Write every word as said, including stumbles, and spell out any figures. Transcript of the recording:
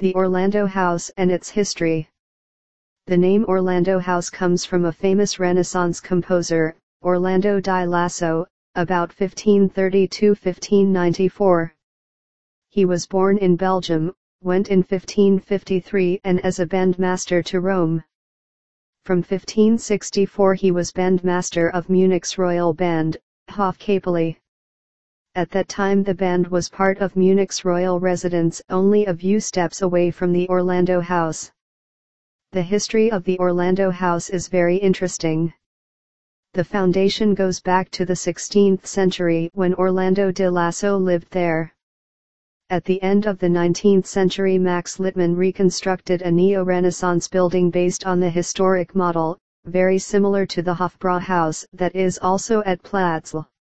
The Orlando House and its history. The name Orlando House comes from a famous Renaissance composer, Orlando di Lasso, about fifteen thirty to fifteen ninety-four. He was born in Belgium, went in fifteen fifty-three and as a bandmaster to Rome. From fifteen sixty-four he was bandmaster of Munich's royal band, Hofkapelle. At that time the band was part of Munich's royal residence, only a few steps away from the Orlando House. The history of the Orlando House is very interesting. The foundation goes back to the sixteenth century when Orlando di Lasso lived there. At the end of the nineteenth century Max Littmann reconstructed a neo-Renaissance building based on the historic model, very similar to the Hofbräuhaus that is also at Platzl.